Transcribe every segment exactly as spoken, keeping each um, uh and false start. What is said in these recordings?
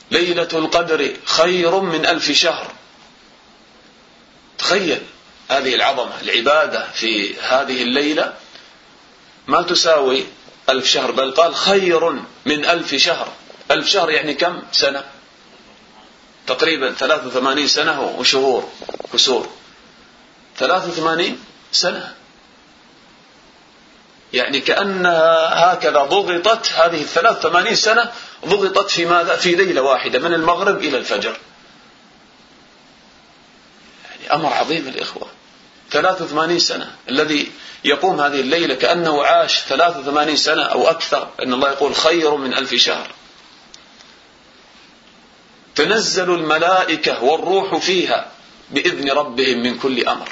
ليلة القدر خير من ألف شهر. تخيل هذه العظمة، العبادة في هذه الليلة ما تساوي ألف شهر، بل قال خير من ألف شهر. ألف شهر يعني كم سنة؟ تقريبا ثلاث وثمانين سنة وشهور كسور، ثلاث وثمانين سنة، يعني كأنها هكذا ضغطت هذه الثلاث وثمانين سنة، ضغطت في ماذا؟ في ليلة واحدة من المغرب إلى الفجر. يعني أمر عظيم الإخوة. ثلاث وثمانين سنة الذي يقوم هذه الليلة كأنه عاش ثلاث وثمانين سنة أو أكثر، إن الله يقول خير من ألف شهر. تنزل الملائكة والروح فيها بإذن ربهم من كل أمر،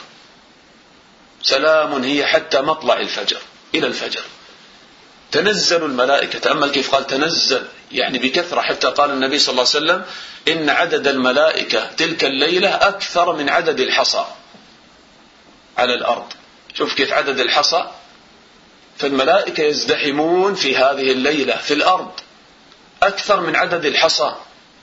سلام هي حتى مطلع الفجر، إلى الفجر. تنزل الملائكة، تأمل كيف قال تنزل، يعني بكثرة، حتى قال النبي صلى الله عليه وسلم إن عدد الملائكة تلك الليلة أكثر من عدد الحصى على الأرض. شوف كيف عدد الحصى، فالملائكة يزدحمون في هذه الليلة في الأرض أكثر من عدد الحصى.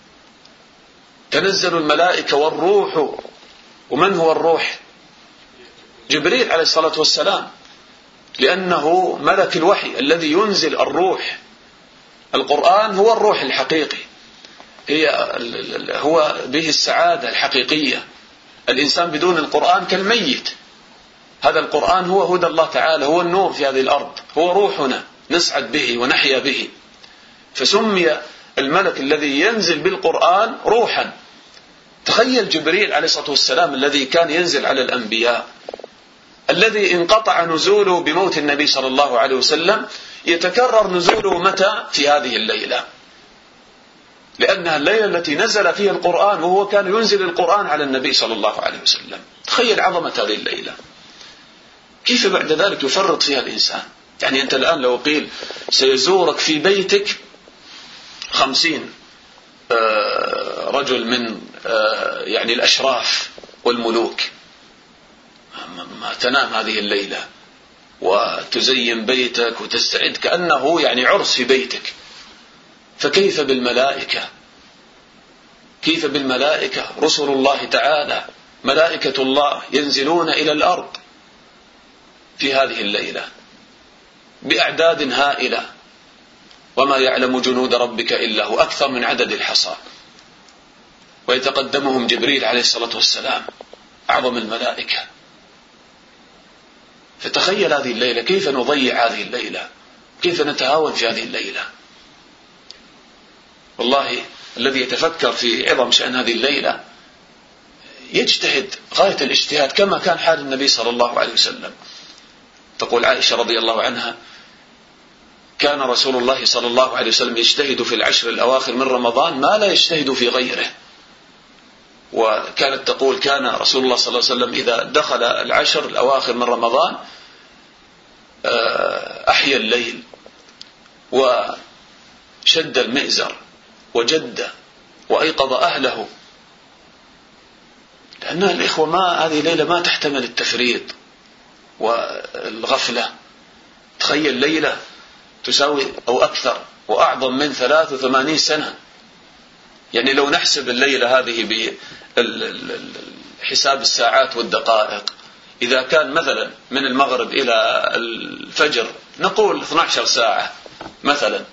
تنزل الملائكة والروح. ومن هو الروح؟ جبريل عليه الصلاة والسلام، لأنه ملك الوحي الذي ينزل الروح. القرآن هو الروح الحقيقي، هي هو به السعادة الحقيقية. الإنسان بدون القرآن كالميت. هذا القرآن هو هدى الله تعالى، هو النور في هذه الأرض، هو روحنا نسعد به ونحيا به. فسمي الملك الذي ينزل بالقرآن روحا. تخيل جبريل عليه الصلاة والسلام الذي كان ينزل على الأنبياء، الذي انقطع نزوله بموت النبي صلى الله عليه وسلم، يتكرر نزوله متى؟ في هذه الليلة، لأنها الليلة التي نزل فيها القرآن، وهو كان ينزل القرآن على النبي صلى الله عليه وسلم. تخيل عظمة هذه الليلة، كيف بعد ذلك يفرط فيها الإنسان. يعني أنت الآن لو قيل سيزورك في بيتك خمسين رجل من يعني الأشراف والملوك، ما تنام هذه الليلة وتزين بيتك وتستعد كأنه يعني عرس في بيتك، فكيف بالملائكة؟ كيف بالملائكة رسل الله تعالى، ملائكة الله ينزلون إلى الأرض في هذه الليلة بأعداد هائلة، وما يعلم جنود ربك إلا هو، أكثر من عدد الحصى. ويتقدمهم جبريل عليه الصلاة والسلام، أعظم الملائكة. فتخيل هذه الليلة، كيف نضيع هذه الليلة، كيف نتهاون في هذه الليلة. والله الذي يتفكر في عظم شأن هذه الليلة يجتهد غاية الاجتهاد، كما كان حال النبي صلى الله عليه وسلم. تقول عائشة رضي الله عنها كان رسول الله صلى الله عليه وسلم يجتهد في العشر الأواخر من رمضان ما لا يجتهد في غيره. وكانت تقول كان رسول الله صلى الله عليه وسلم إذا دخل العشر الأواخر من رمضان أحيا الليل وشد المئزر وجد وأيقظ أهله، لأن الإخوة ما هذه الليلة ما تحتمل التفريط والغفلة. تخيل ليلة تساوي أو أكثر وأعظم من ثلاث وثمانين سنة. يعني لو نحسب الليلة هذه بحساب الساعات والدقائق، إذا كان مثلا من المغرب إلى الفجر نقول اثنتي عشرة ساعة مثلا،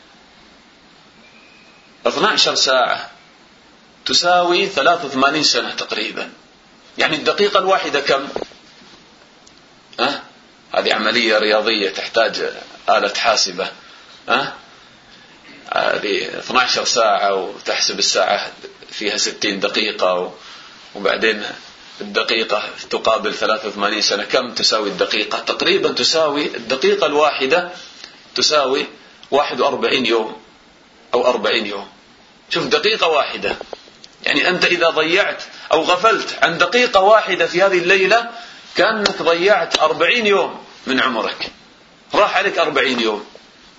اثنتي عشرة ساعة تساوي ثلاث وثمانين سنة تقريبا. يعني الدقيقة الواحدة كم؟ أه؟ هذه عملية رياضية تحتاج آلة حاسبة. أه؟ هذه اثنتي عشرة ساعة وتحسب الساعة فيها ستين دقيقة، وبعدين الدقيقة تقابل ثلاث وثمانين سنة. كم تساوي الدقيقة؟ تقريبا تساوي الدقيقة الواحدة تساوي واحد وأربعين يوم أو أربعين يوم. شوف دقيقة واحدة، يعني أنت إذا ضيعت أو غفلت عن دقيقة واحدة في هذه الليلة كأنك ضيعت أربعين يوم من عمرك، راح عليك أربعين يوم.